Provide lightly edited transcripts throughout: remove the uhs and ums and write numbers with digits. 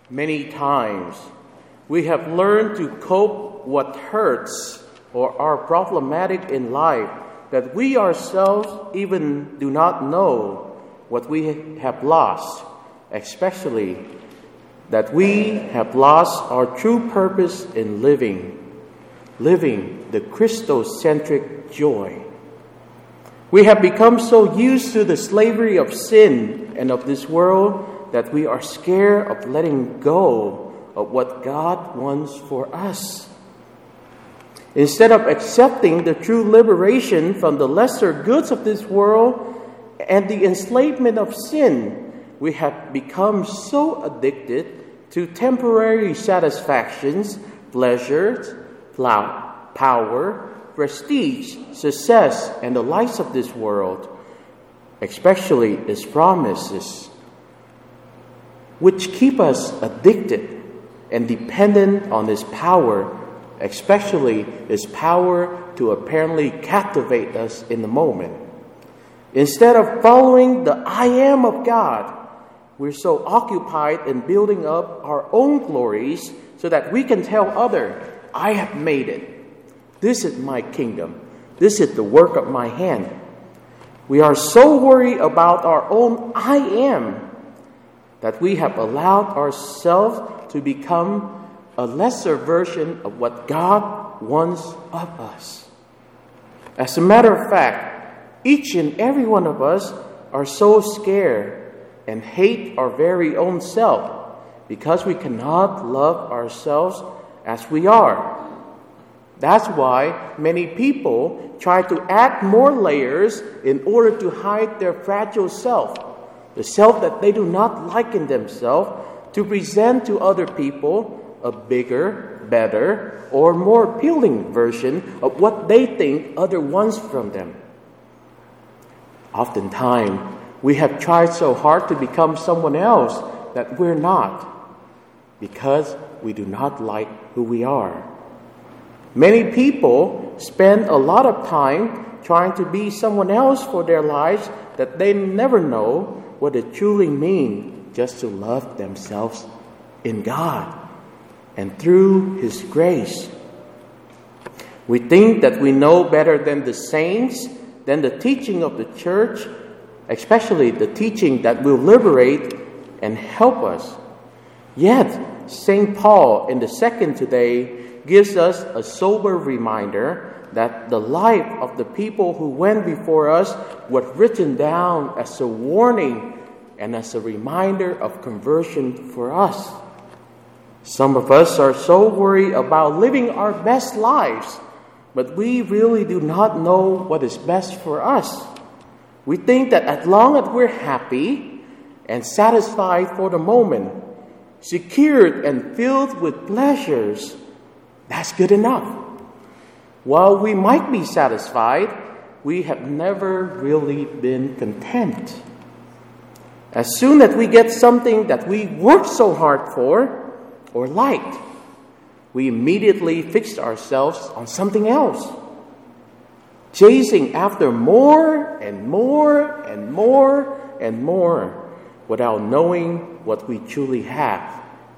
Many times we have learned to cope what hurts or are problematic in life that we ourselves even do not know what we have lost, especially that we have lost our true purpose in living the Christocentric joy. We have become so used to the slavery of sin and of this world that we are scared of letting go of what God wants for us. Instead of accepting the true liberation from the lesser goods of this world and the enslavement of sin, we have become so addicted to temporary satisfactions, pleasures, power, prestige, success, and the lights of this world, especially its promises, which keep us addicted and dependent on its power, especially its power to apparently captivate us in the moment. Instead of following the I am of God, we're so occupied in building up our own glories so that we can tell others, I have made it. This is my kingdom. This is the work of my hand. We are so worried about our own I am that we have allowed ourselves to become a lesser version of what God wants of us. As a matter of fact, each and every one of us are so scared and hate our very own self because we cannot love ourselves as we are. That's why many people try to add more layers in order to hide their fragile self, the self that they do not like in themselves, to present to other people a bigger, better, or more appealing version of what they think others want from them. Oftentimes, we have tried so hard to become someone else that we're not, because we do not like who we are. Many people spend a lot of time trying to be someone else for their lives that they never know what it truly means just to love themselves in God and through His grace. We think that we know better than the saints, than the teaching of the church, especially the teaching that will liberate and help us. Yet, St. Paul in the second today gives us a sober reminder that the life of the people who went before us was written down as a warning and as a reminder of conversion for us. Some of us are so worried about living our best lives, but we really do not know what is best for us. We think that as long as we're happy and satisfied for the moment, secured and filled with pleasures, that's good enough. While we might be satisfied, we have never really been content. As soon as we get something that we worked so hard for or liked, we immediately fix ourselves on something else, chasing after more and more and more and more without knowing what we truly have,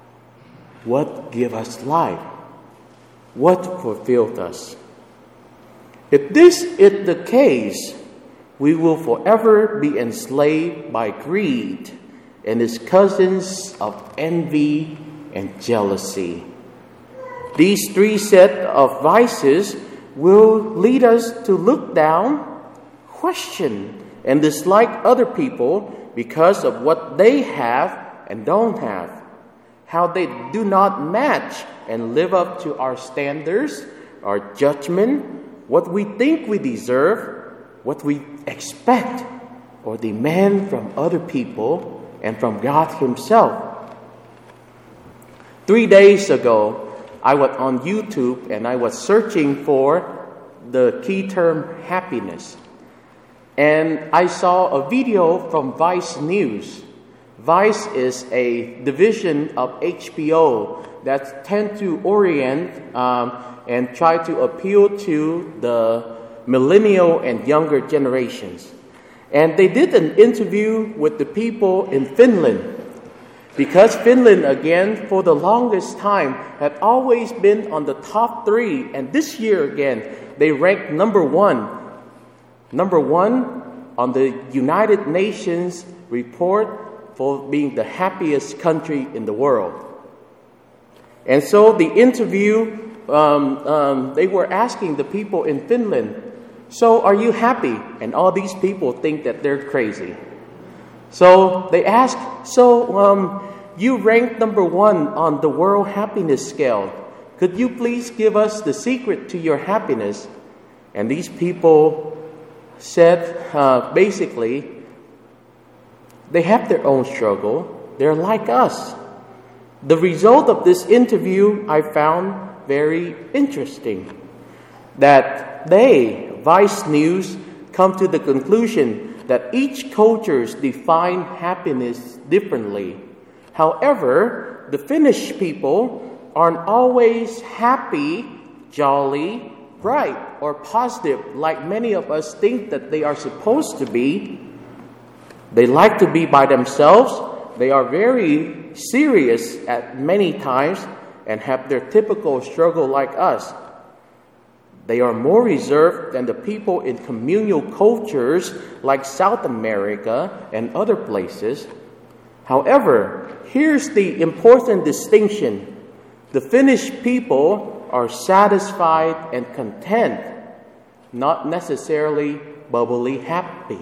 what gives us life, what fulfilled us. If this is the case, we will forever be enslaved by greed and its cousins of envy and jealousy. These three sets of vices will lead us to look down, question, and dislike other people because of what they have and don't have, how they do not match and live up to our standards, our judgment, what we think we deserve, what we expect or demand from other people and from God Himself. 3 days ago, I was on YouTube and I was searching for the key term happiness. And I saw a video from Vice News. Vice is a division of HBO that tend to orient and try to appeal to the millennial and younger generations. And they did an interview with the people in Finland. Because Finland, again, for the longest time, had always been on the top 3. And this year, again, they ranked number 1. Number 1 on the United Nations report for being the happiest country in the world. And so the interview, they were asking the people in Finland, so are you happy? And all these people think that they're crazy. So they asked, you ranked number 1 on the World Happiness Scale. Could you please give us the secret to your happiness? And these people said, basically, they have their own struggle. They're like us. The result of this interview I found very interesting. That they, Vice News, come to the conclusion that each cultures define happiness differently. However, the Finnish people aren't always happy, jolly, bright, or positive like many of us think that they are supposed to be. They like to be by themselves. They are very serious at many times and have their typical struggle like us. They are more reserved than the people in communal cultures like South America and other places. However, here's the important distinction. The Finnish people are satisfied and content, not necessarily bubbly happy.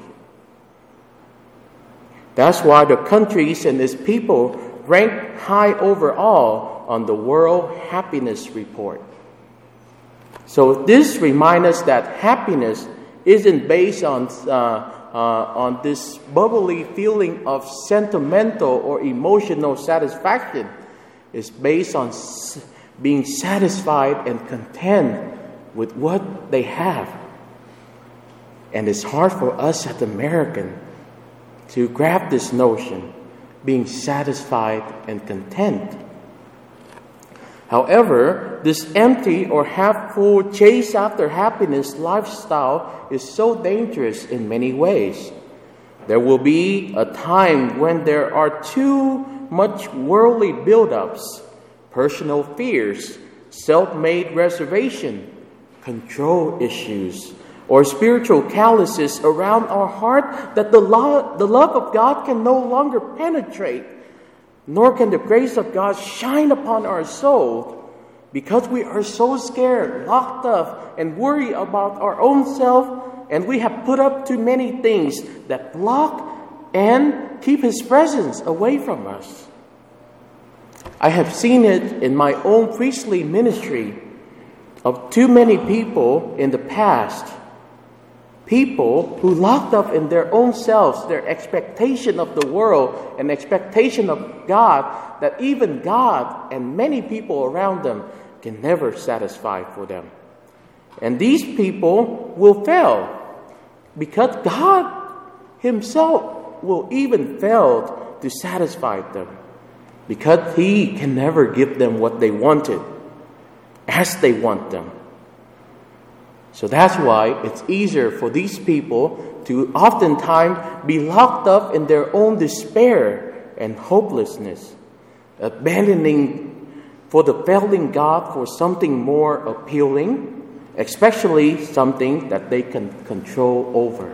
That's why the countries and its people rank high overall on the World Happiness Report. So this reminds us that happiness isn't based on this bubbly feeling of sentimental or emotional satisfaction. It's based on being satisfied and content with what they have. And it's hard for us as Americans to grab this notion, being satisfied and content. However, this empty or half-full chase after happiness lifestyle is so dangerous in many ways. There will be a time when there are too much worldly build-ups, personal fears, self-made reservation, control issues, or spiritual calluses around our heart that the love of God can no longer penetrate, nor can the grace of God shine upon our soul, because we are so scared, locked up, and worried about our own self, and we have put up too many things that block and keep His presence away from us. I have seen it in my own priestly ministry of too many people in the past. People who locked up in their own selves, their expectation of the world and expectation of God, that even God and many people around them can never satisfy for them. And these people will fail because God Himself will even fail to satisfy them, because He can never give them what they wanted as they want them. So that's why it's easier for these people to oftentimes be locked up in their own despair and hopelessness, abandoning for the failing God for something more appealing, especially something that they can control over.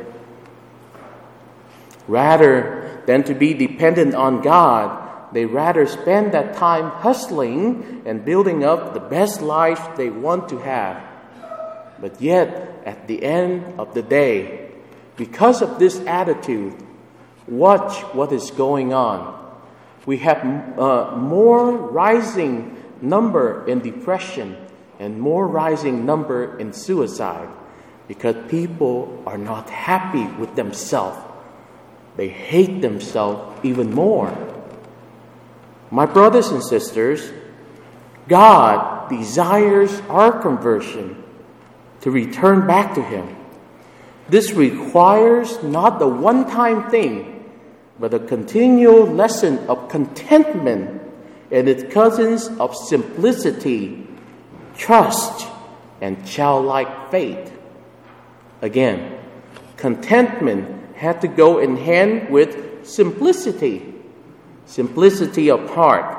Rather than to be dependent on God, they rather spend that time hustling and building up the best life they want to have. But yet, at the end of the day, because of this attitude, watch what is going on. We have more rising number in depression and more rising number in suicide, because people are not happy with themselves. They hate themselves even more. My brothers and sisters, God desires our conversion, to return back to Him. This requires not the one-time thing, but a continual lesson of contentment and its cousins of simplicity, trust, and childlike faith. Again, contentment had to go in hand with simplicity. simplicity of heart.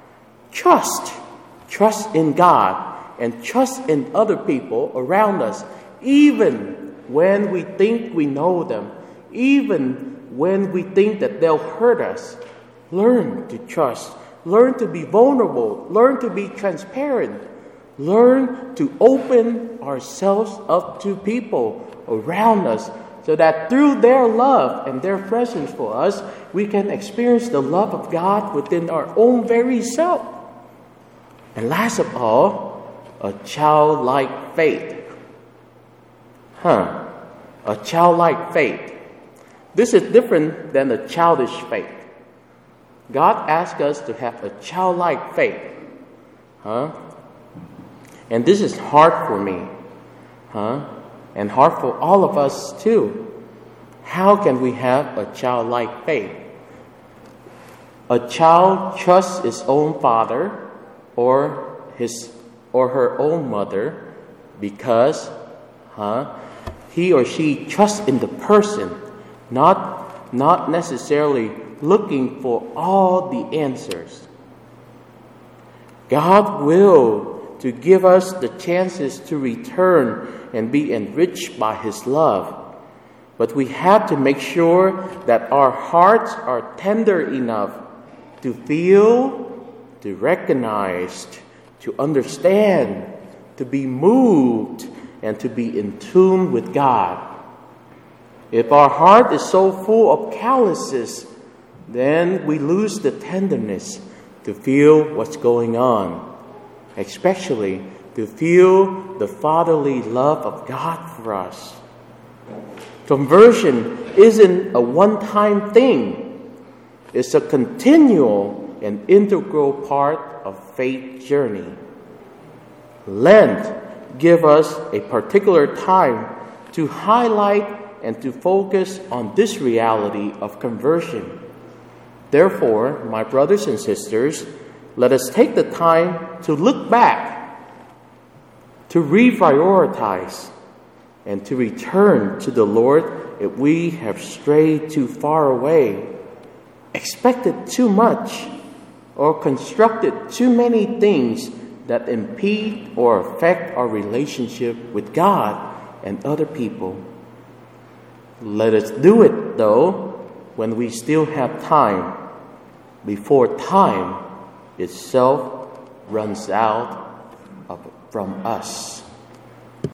Trust in God and trust in other people around us, even when we think we know them, even when we think that they'll hurt us. Learn to trust. Learn to be vulnerable. Learn to be transparent. Learn to open ourselves up to people around us so that through their love and their presence for us, we can experience the love of God within our own very self. And last of all, a childlike faith. A childlike faith. This is different than a childish faith. God asks us to have a childlike faith. And this is hard for me. And hard for all of us too. How can we have a childlike faith? A child trusts his own father or her own mother because he or she trusts in the person, not necessarily looking for all the answers. God will to give us the chances to return and be enriched by His love. But we have to make sure that our hearts are tender enough to feel, to recognize, to understand, to be moved, and to be in tune with God. If our heart is so full of calluses, then we lose the tenderness to feel what's going on, especially to feel the fatherly love of God for us. Conversion isn't a one-time thing. It's a continual and integral part of faith journey. Lent gives us a particular time to highlight and to focus on this reality of conversion. Therefore, my brothers and sisters, let us take the time to look back, to reprioritize, and to return to the Lord if we have strayed too far away, expected too much, or constructed too many things that impede or affect our relationship with God and other people. Let us do it, though, when we still have time, before time itself runs out from us.